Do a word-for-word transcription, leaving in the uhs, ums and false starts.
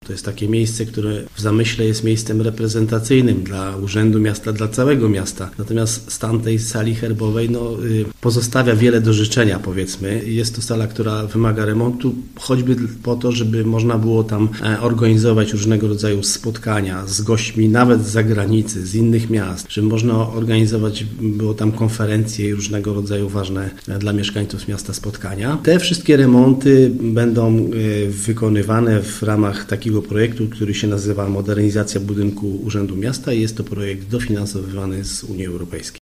To jest takie miejsce, które w zamyśle jest miejscem reprezentacyjnym dla Urzędu Miasta, dla całego miasta. Natomiast stan tej sali herbowej no, pozostawia wiele do życzenia, powiedzmy. Jest to sala, która wymaga remontu, choćby po to, żeby można było tam organizować różnego rodzaju spotkania z gośćmi, nawet z zagranicy, z innych miast, żeby można organizować było tam konferencje i różnego rodzaju ważne dla mieszkańców miasta spotkania. Te wszystkie remonty będą wykonywane w ramach takiego projektu, który się nazywa Modernizacja budynku Urzędu Miasta i jest to projekt dofinansowywany z Unii Europejskiej.